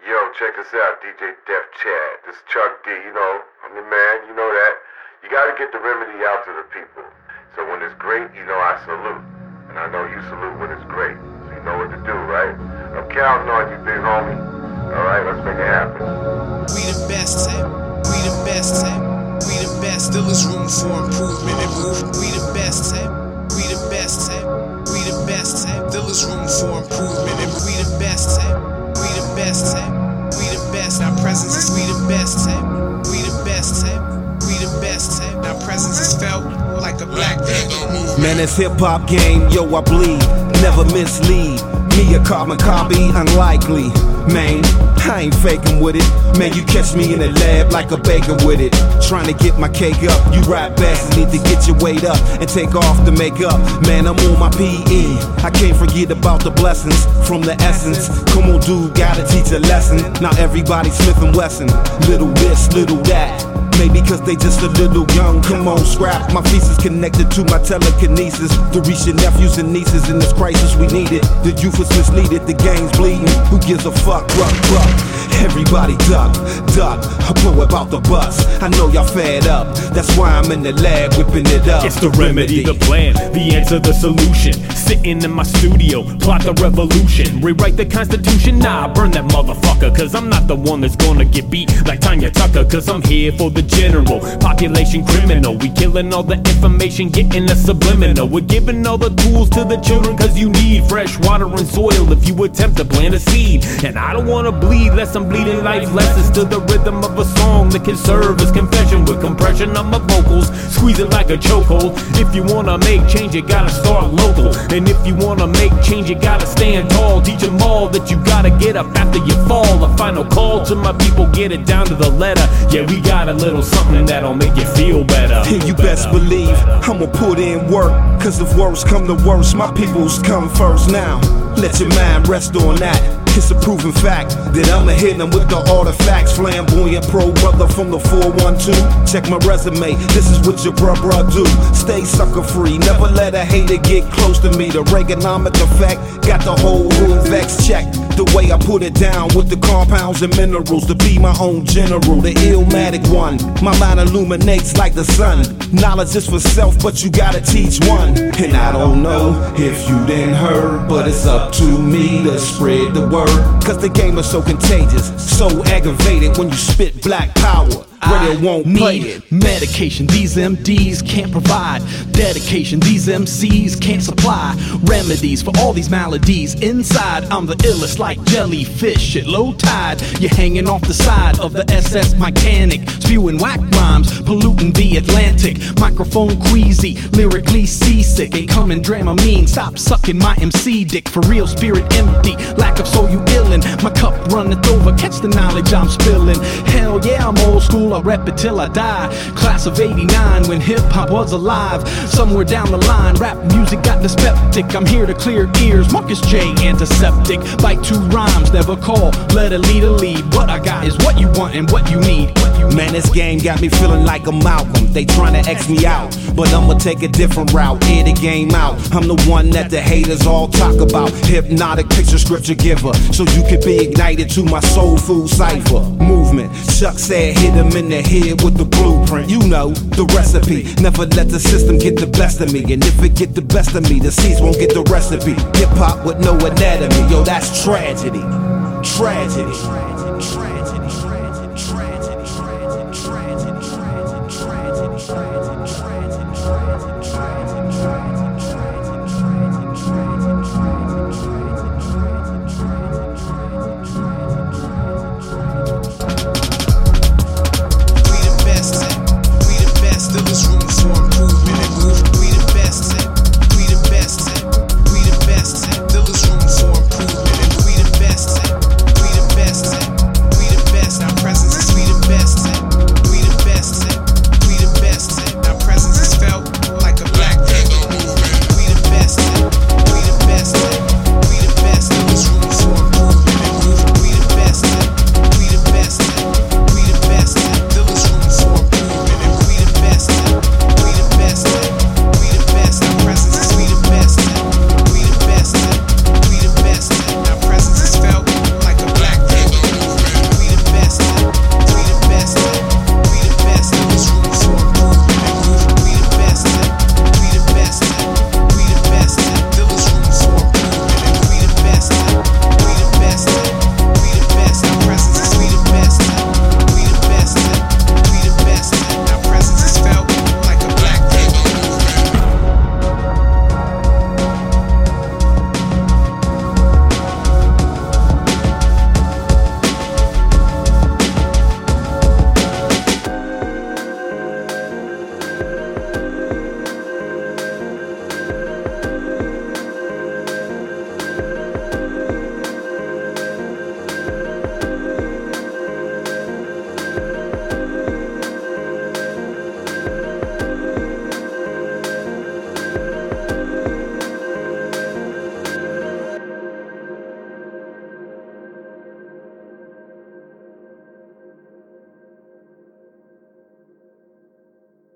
Yo, check us out, DJ Def Chad. This is Chuck D, you know, I'm your man, you know that. You gotta get the remedy out to the people. So when it's great, you know I salute. And I know you salute when it's great. So you know what to do, right? I'm counting on you, big homie. Alright, let's make it happen. We the best, we the best, we the best. Still is room for improvement and move. We the best, we the best, we the best. Still is room for improvement and we the best, we the best, we the best. Our presence is we the best, we the best, we the best. Our presence is felt like a Black Panther movement. Man, this hip-hop game, yo, I bleed, never mislead. Me a carbon copy, unlikely. Man, I ain't faking with it. Man, you catch me in the lab like a baker with it. Trying to get my cake up. You rap bastards need to get your weight up and take off the makeup. Man, I'm on my PE. I can't forget about the blessings from the essence. Come on, dude, gotta teach a lesson. Now everybody Smith & Wesson. Little this, little that. Maybe cause they just a little young. Come on, scrap. My feces connected to my telekinesis to reach your nephews and nieces in this crisis. We need it. The youth is misleaded. The game's bleeding. Who gives a fuck? Ruck. Everybody duck. I blow about the bus. I know y'all fed up. That's why I'm in the lab whipping it up. It's the remedy, the plan, the answer, the solution. Sitting in my studio, plot the revolution. Rewrite the Constitution, nah, burn that motherfucker. Cause I'm not the one that's gonna get beat like Tanya Tucker. Cause I'm here for the general population criminal. We killing all the information, getting a subliminal. We're giving all the tools to the children. Cause you need fresh water and soil if you attempt to plant a seed. And I don't wanna bleed less I'm bleeding life lessons to the rhythm of a song that can serve as confession with compression on my vocals. Squeeze it like a chokehold. If you wanna make change, you gotta start local. And if you wanna make change, you gotta stand tall. Teach them all that you gotta get up after you fall. A final call to my people, get it down to the letter. Yeah, we got a little something that'll make you feel better. And you best believe I'ma put in work. Cause if worst come to worst, my peoples come first. Now, let your mind rest on that. It's a proven fact that I'ma hit them with the artifacts. Flamboyant pro brother from the 412. Check my resume, this is what your bruh do. Stay sucker free, never let a hater get close to me. The Reaganomic effect got the whole room vexed. Check the way I put it down with the compounds and minerals. To be my own general, the illmatic one. My mind illuminates like the sun. Knowledge is for self, but you gotta teach one. And I don't know if you didn't heard, but it's up to me to spread the word. Cause the game is so contagious, so aggravated when you spit black power. Radio won't play it. Medication these MDs can't provide. Dedication these MCs can't supply. Remedies for all these maladies. Inside I'm the illest like jellyfish at low tide. You're hanging off the side of the SS Mechanic, spewing whack rhymes, polluting the Atlantic. Microphone queasy, lyrically seasick. Ain't coming Dramamine, stop sucking my MC dick. For real, spirit empty, lack of soul you illin'. My cup runneth over, catch the knowledge I'm spilling. Hell yeah, I'm old school, I rep it till I die. Class of 89 when hip-hop was alive. Somewhere down the line, rap music got dyspeptic. I'm here to clear ears, Marcus J. Antiseptic. Bite two rhymes, never call, let a leader lead. What I got is what you want and what you need. Man, this game got me feeling like a Malcolm. They tryna X me out, but I'ma take a different route. Air the game out. I'm the one that the haters all talk about. Hypnotic picture scripture giver, so you can be ignited to my soul food cipher. Movement, Chuck said hit him in the head with the blueprint. You know the recipe. Never let the system get the best of me. And if it get the best of me, the seeds won't get the recipe. Hip hop with no anatomy, yo, that's tragedy. Tragedy.